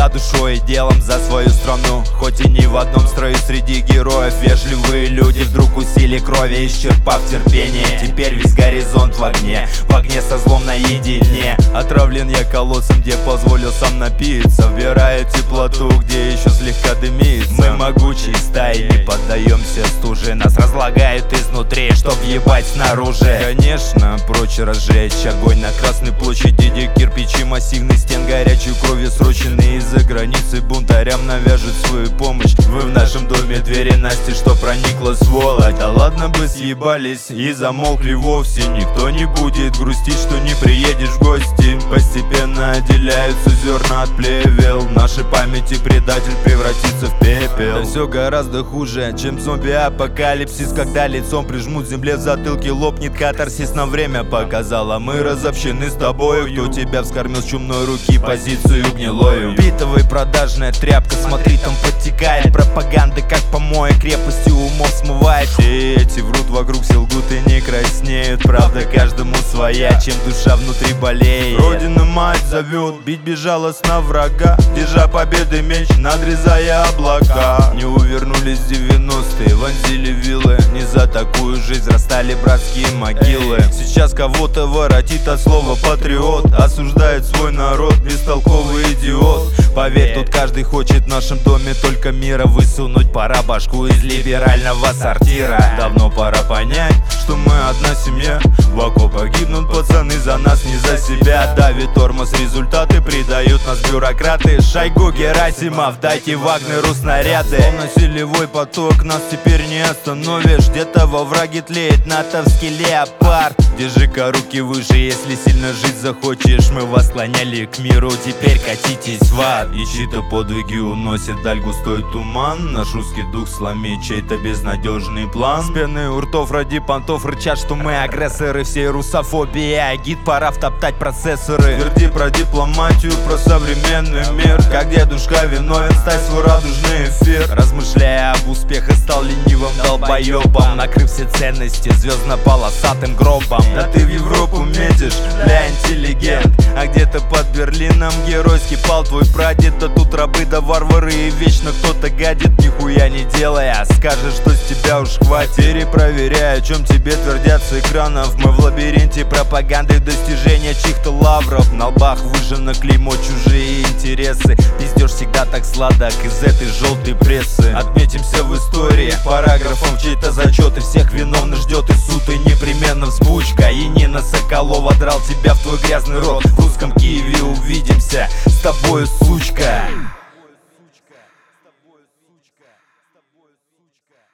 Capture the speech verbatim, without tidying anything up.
душой и делом за свою страну. Хоть и не в одном строю среди героев, вежливые люди вдруг усили крови, исчерпав терпение. Теперь весь горизонт в огне, в огне со злом наедине. Отравлен я колоссом, где позволил сам напиться, вбирая теплоту, где еще слегка дымится. Мы могучие стаи, не поддаемся стуже, нас разлагают изнутри, чтоб ебать снаружи. Конечно, прочь разжечь огонь на Красной площади, где кирпичи массивных стен горячей кровью сроченные из-за границы бунтарям навяжут свою помощь. Вы в нашем доме двери настежь, что проникла сволочь. Да ладно бы съебались и замолкли вовсе, никто не будет грустить, что не приедешь в гости. Постепенно отделяются зерна от плевел, в нашей памяти предатель превратится в пепел. Да все гораздо хуже, чем зомби-апокалипсис, когда лицом прижмут земле в затылке, лопнет катарсис. Нам время показало, мы разобщены с тобою. Кто тебя вскормил с чумной руки позицию гнилою? Битовая продажная тряпка, смотри, там подтекает пропаганда, как помои, крепостью умов смывает. Все эти врут вокруг, все лгут и не краснеют. Правда каждому своя, чем душа внутри болеет. Родина мать зовет, бить безжалостно врага, держа победы меч, надрезая облака. Не увернулись девяностые, вонзили вилы, не за такую жизнь растали братские могилы. Сейчас кого-то воротит от слова патриот, осуждает свой народ, бестолковый идиот. Поверь, тут каждый хочет в нашем доме только мира, высунуть пора башку из либерального сортира. Давно пора понять, что мы одна семья, в окопах гибнут пацаны за нас, не за себя. Давит тормоз, результаты предают нас бюрократы. Шойгу, Герасимов, дайте Вагнеру снаряды. Словно селевой поток, нас теперь не остановишь. Где-то во враге тлеет натовский леопард. Держи-ка руки выше, если сильно жить захочешь. Мы вас склоняли к миру, теперь катитесь в ад. И чьи-то подвиги уносит даль густой туман, наш русский дух сломить чей-то безнадежный план. С пеной у ртов ради понтов рычат, что мы агрессоры всей русофобии, а гид пора втоптать процессоры. Тверди про дипломатию, про современный мир, как дедушка виновен, стать свой радужный эфир. Размышляя об успехах, стал ленивым долбоебом, накрыв все ценности звездно-полосатым гробом. Да ты в Европу метишь, бля, интеллигент, а где-то под Берлином геройски пал твой прадед. Да тут рабы да варвары и вечно кто-то гадит, нихуя не делая, скажешь, что с тебя уж хватит. Перепроверяй, о чем тебе твердят с экранов. Мы в лабиринте пропаганды, достижения чьих-то лавров. На лбах выжжено клеймо, чужие интересы. Пиздеж всегда так сладок из этой желтой прессы. Отметимся в истории параграфом в чей-то зачет, и всех виновных ждет и суд, и непременно взбучка. И Нина Соколова драл тебя в твой грязный рот. В русском Киеве увидимся с тобою, сучка.